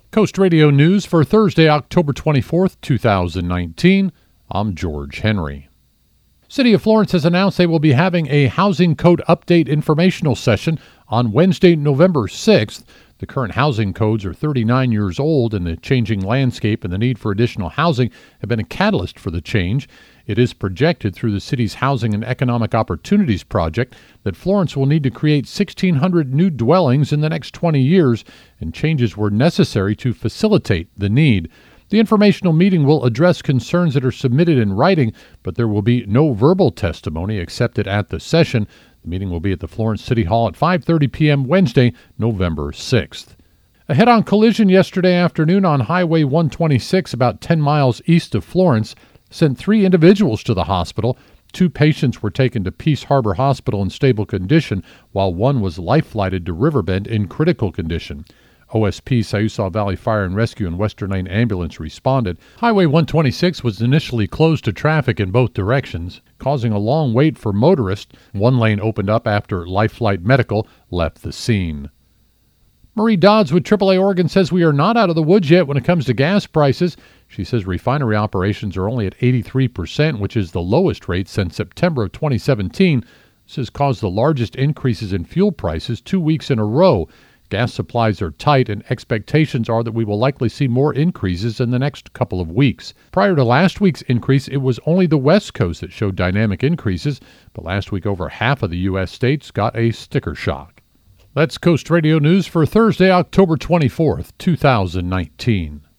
Coast Radio News for Thursday, October 24th, 2019. I'm George Henry. City of Florence has announced they will be having a housing code update informational session on Wednesday, November 6th. The current housing codes are 39 years old, and the changing landscape and the need for additional housing have been a catalyst for the change. It is projected through the city's Housing and Economic Opportunities Project that Florence will need to create 1,600 new dwellings in the next 20 years, and changes were necessary to facilitate the need. The informational meeting will address concerns that are submitted in writing, but there will be no verbal testimony accepted at the session. The meeting will be at the Florence City Hall at 5:30 p.m. Wednesday, November 6th. A head-on collision yesterday afternoon on Highway 126 about 10 miles east of Florence sent 3 individuals to the hospital. 2 patients were taken to Peace Harbor Hospital in stable condition, while 1 was life-flighted to Riverbend in critical condition. OSP Siuslaw Valley Fire and Rescue and Western Lane Ambulance responded. Highway 126 was initially closed to traffic in both directions, causing a long wait for motorists. 1 lane opened up after Life Flight Medical left the scene. Marie Dodds with AAA Oregon says we are not out of the woods yet when it comes to gas prices. She says refinery operations are only at 83%, which is the lowest rate since September of 2017. This has caused the largest increases in fuel prices 2 weeks in a row. Gas supplies are tight, and expectations are that we will likely see more increases in the next couple of weeks. Prior to last week's increase, it was only the West Coast that showed dynamic increases, but last week over half of the U.S. states got a sticker shock. That's Coast Radio News for Thursday, October 24th, 2019.